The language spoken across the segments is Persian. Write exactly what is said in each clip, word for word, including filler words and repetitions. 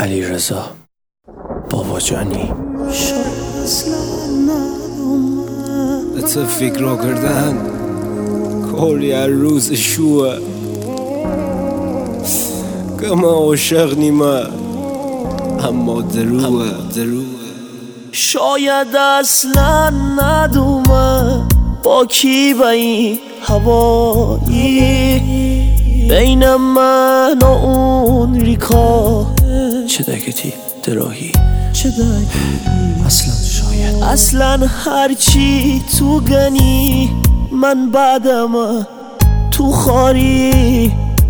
علیرضا باباجانی. تا فکر را کردن کاری هر روز شوه که ما عاشق نیمه اما دروه دروه. شاید اصلا ندومه با کی به این هوایی، بین من و اون ریکا چه دگتی دراهی، چه دگتی اصلا شاید اصلا هرچی تو گنی من بعدم تو خاری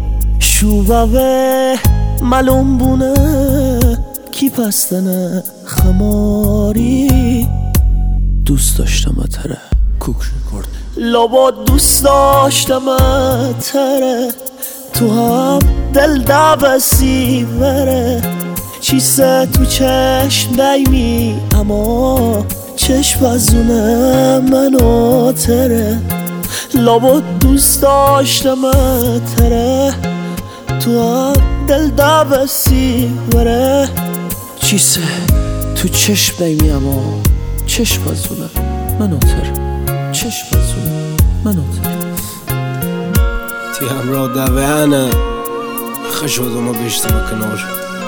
شوبه ملوم بونه کی پستنه خماری. دوست داشتم تره کوک رکورد لابا دوست داشتم تره تو هم دل دبسی بره چیسه تو چشم دیمی اما چشم ازونه منو تره. لابا دوست داشتم تره تو هم دل دبسی بره چیسه تو چشم دیمی اما چشم ازونه منو تره چشم ازونه منو تره. تی همراه دوانه خشودم و بشتم کنار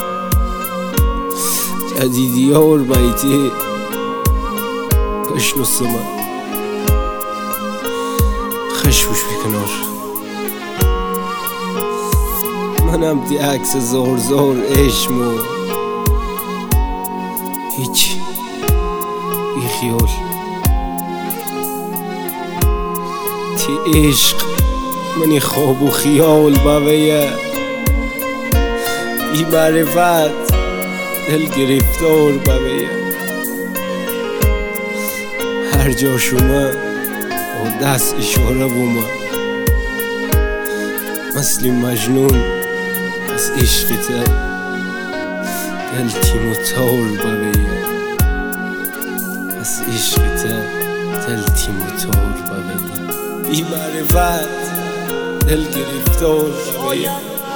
جدیدی ها ور بیتی بشنوستم خشوش بکنار. منم دی عکس زور زور عشمو هیچ بی خیال تی عشق منی خواب و خیال باویه ای معرفت دل گرفتار باویه هر جا شما و دست اشاره بوما مثل مجنون از عشقت دل تیم و تار باویه از عشقت دل تیم و تار باویه ای معرفت دل گرفتار باویه.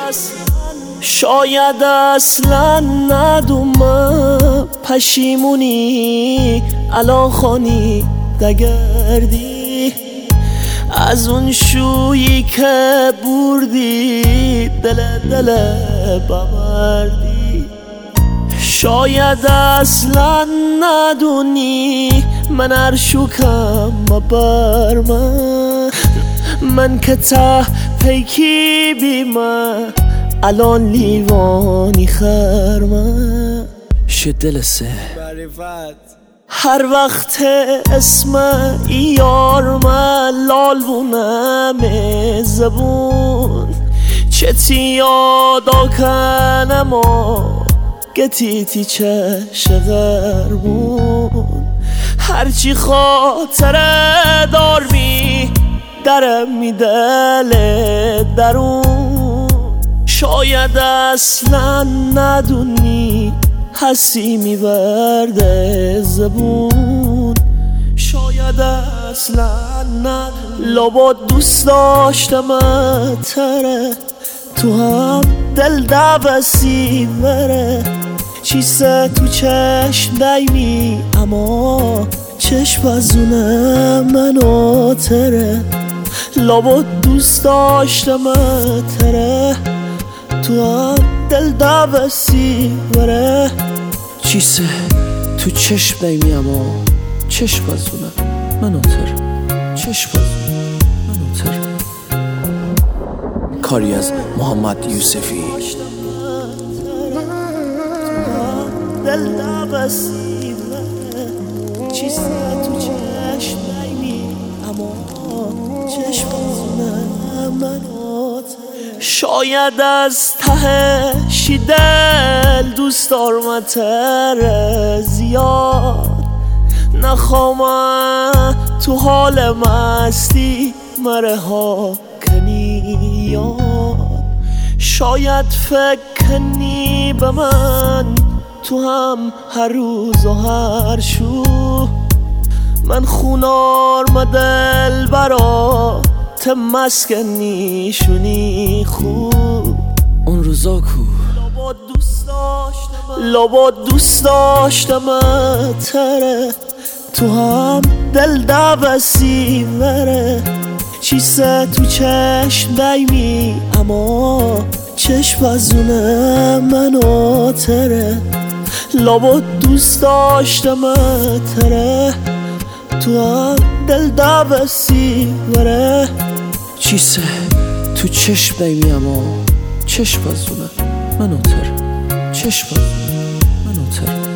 شاید اصلا ندومه پشیمونی الان خانی دگردی از اون شویی که بردی دل دل ببردی. شاید اصلا ندونی من هر شوکم بر من من که ته پیکی بیمه الان لیوانی خرمه شه دل سه هر وقت اسم ایار من لال بونم زبون چتی یادا کنم و گتیتی چش غربون هرچی خاطره دار می درم می دل درون. شاید اصلا ندونی حسی میبرده زبون شاید اصلا ندونی لابا دوست داشتم تره تو هم دل دبسی بره چیسه تو چشم دیمی اما چشم ازونه منو تره. لابا دوست داشتم تره تو هم دل دبسی بره چیسه تو چشم دیمی اما چشم ازونه منو تره چشم ازونه منو تره. کاری از محمد یوسفی. دل دبسی بره چیسه تو چشم دیمی اما چشم ازونه منو تره. شاید از تهشی دل دوست دارمتر زیاد نخوام تو حال مستی مره ها کنی یاد. شاید فکر کنی به من تو هم هر روز و هر شو من خونار مدل برا ته مسکنی شونی خوب اون روزا کو دوست داشتم لابد دوست داشتم تره، تو هم دل دوستی وره. چیسه تو چشم دیمی اما چشم از اونه منو تره. لابد دوست داشتم تره، تو هم دل دوستی وره. چیسه تو چشم دیمی اما چشم از اونه منو تره، چشم از اونه منو تره.